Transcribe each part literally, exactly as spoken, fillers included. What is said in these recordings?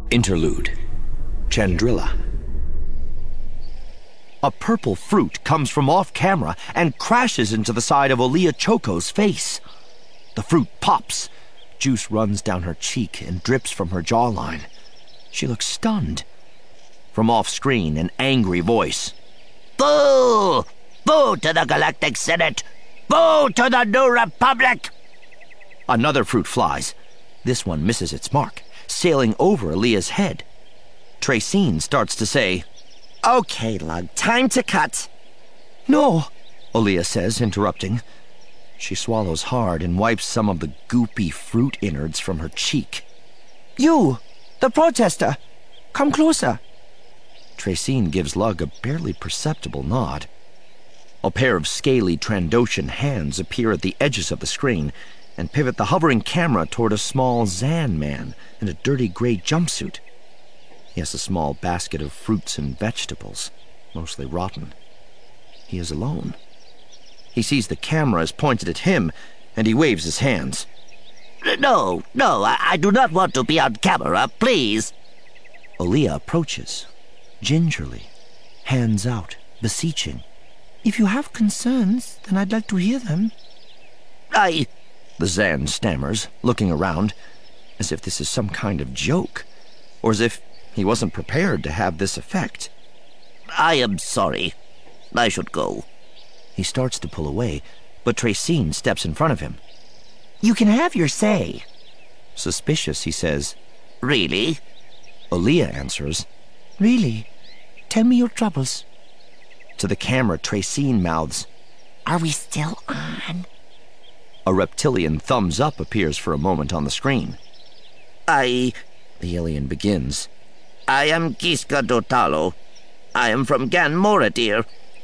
Interlude. Chandrila. A purple fruit comes from off-camera and crashes into the side of Olia Choco's face. The fruit pops. Juice runs down her cheek and drips from her jawline. She looks stunned. From off-screen, an angry voice. Boo! Boo to the Galactic Senate! Boo to the New Republic! Another fruit flies. This one misses its mark, sailing over Aaliyah's head. Tracine starts to say, Okay, Lug, time to cut. No, Aaliyah says, interrupting. She swallows hard and wipes some of the goopy fruit innards from her cheek. You, the protester, come closer. Tracine gives Lug a barely perceptible nod. A pair of scaly Trandoshan hands appear at the edges of the screen and pivot the hovering camera toward a small Zan man in a dirty gray jumpsuit. He has a small basket of fruits and vegetables, mostly rotten. He is alone. He sees the camera is pointed at him, and he waves his hands. No, no, I, I do not want to be on camera, please. Olia approaches, gingerly, hands out, beseeching. If you have concerns, then I'd like to hear them. I... The Zan stammers, looking around, as if this is some kind of joke, or as if he wasn't prepared to have this effect. I am sorry. I should go. He starts to pull away, but Tracine steps in front of him. You can have your say. Suspicious, he says. Really? Olia answers. Really? Tell me your troubles. To the camera, Tracine mouths, Are we still on? A reptilian thumbs up appears for a moment on the screen. I... The alien begins. I am Kiska Dotalo. I am from Gan Moradir.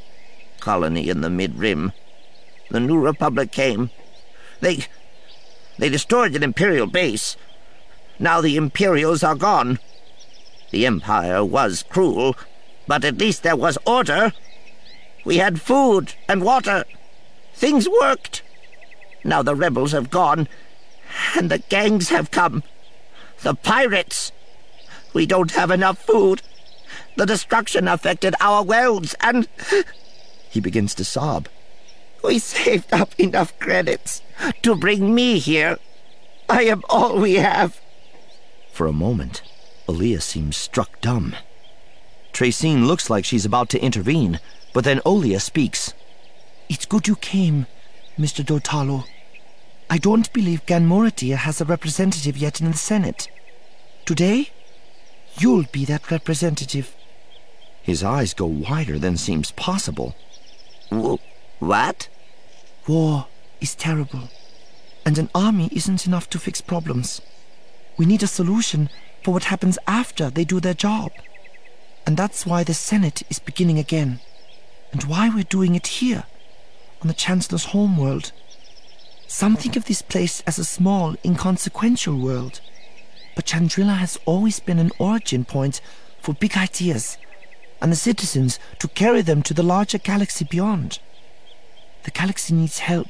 Colony in the Mid-Rim. The New Republic came. They... They destroyed an Imperial base. Now the Imperials are gone. The Empire was cruel, but at least there was order. We had food and water. Things worked. Now the rebels have gone, and the gangs have come. The pirates. We don't have enough food. The destruction affected our worlds, and... He begins to sob. We saved up enough credits to bring me here. I am all we have. For a moment, Olia seems struck dumb. Tracine looks like she's about to intervene, but then Olia speaks. It's good you came, Mister Dotalo. I don't believe Gan Moradir has a representative yet in the Senate. Today, you'll be that representative. His eyes go wider than seems possible. W- what? War is terrible, and an army isn't enough to fix problems. We need a solution for what happens after they do their job. And that's why the Senate is beginning again, and why we're doing it here, on the Chancellor's homeworld. Some think of this place as a small, inconsequential world, but Chandrila has always been an origin point for big ideas, and the citizens to carry them to the larger galaxy beyond. The galaxy needs help.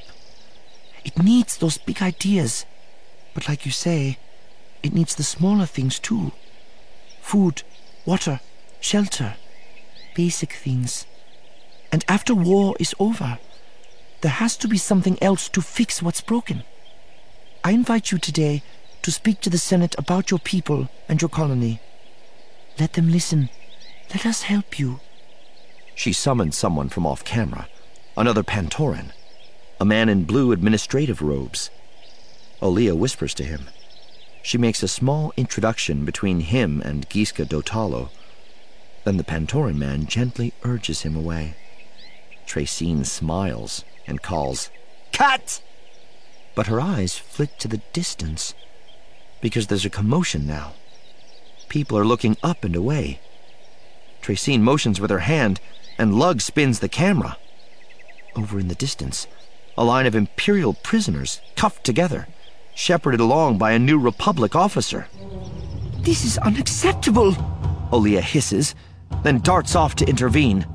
It needs those big ideas, but like you say, it needs the smaller things too. Food, water, shelter, basic things. And after war is over, there has to be something else to fix what's broken. I invite you today to speak to the Senate about your people and your colony. Let them listen. Let us help you. She summons someone from off-camera, another Pantoran, a man in blue administrative robes. Olia whispers to him. She makes a small introduction between him and Kiska Dotalo. Then the Pantoran man gently urges him away. Tracine smiles and calls, Cut! But her eyes flit to the distance, because there's a commotion now. People are looking up and away. Tracine motions with her hand, and Lug spins the camera. Over in the distance, a line of Imperial prisoners, cuffed together, shepherded along by a New Republic officer. This is unacceptable, Olia hisses, then darts off to intervene.